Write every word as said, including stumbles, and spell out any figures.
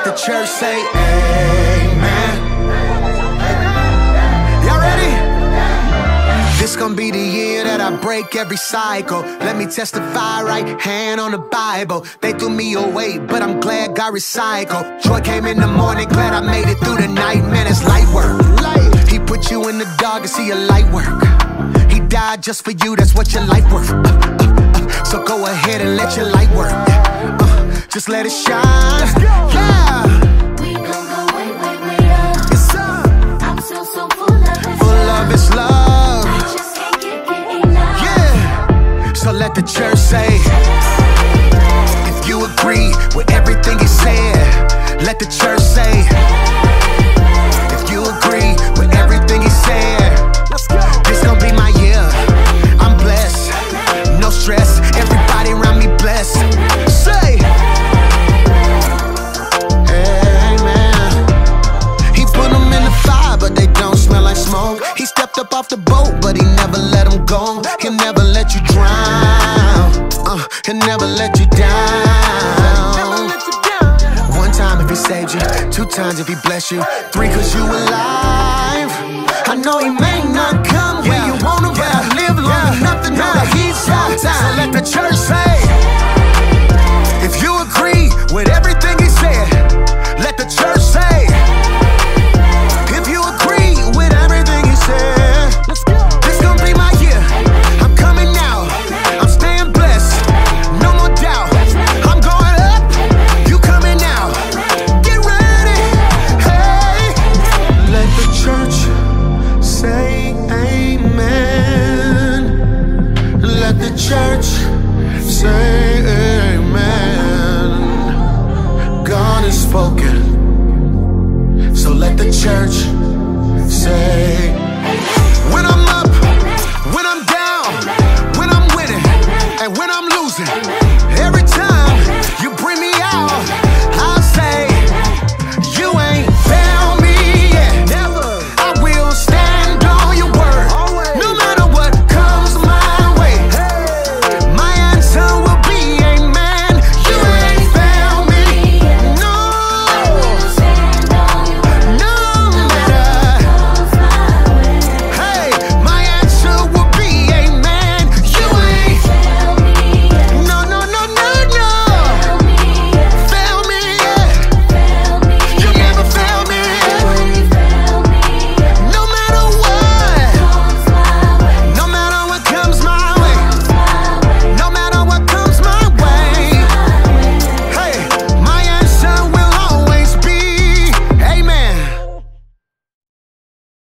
let the church say amen. Y'all ready? This gon' be the year that I break every cycle. Let me testify, right hand on the Bible. They threw me away, but I'm glad God recycled. Joy came in the morning, glad I made it through the night. Man, it's light work. He put you in the dark and see your light work. He died just for you, that's what your life worth. uh, uh, uh, So go ahead and let your light work. uh, Just let it shine. Yeah. We gon' go way, way, way up. It's up. I'm so, so full of this Full love. of His love. I just can't get, get enough. Yeah. So let the church say, if you agree with everything He said, let the church say, if you agree with everything He said, this gon' be my year. I'm blessed, no stress, everybody around me blessed. Say amen. He put them in the fire, but they don't smell like smoke. He stepped up off the boat, but He never let them go. He'll never let you drown. uh, He'll never let you down. One time if He saved you, two times if He blessed you, three cause you alive. I know He may not come when yeah. you want Him, but I live long yeah. enough to know yeah. that He's on time. So let the church say, if you agree with everything He said, let the church say, if you agree with everything He said, this gon' be my year. I'm coming out, I'm staying blessed, no more doubt. I'm going up, you coming out. Get ready, hey. Let the church say amen. Let the church say amen. God has spoken, so let the church say, when I'm up, when I'm down, when I'm winning, and when I'm losing,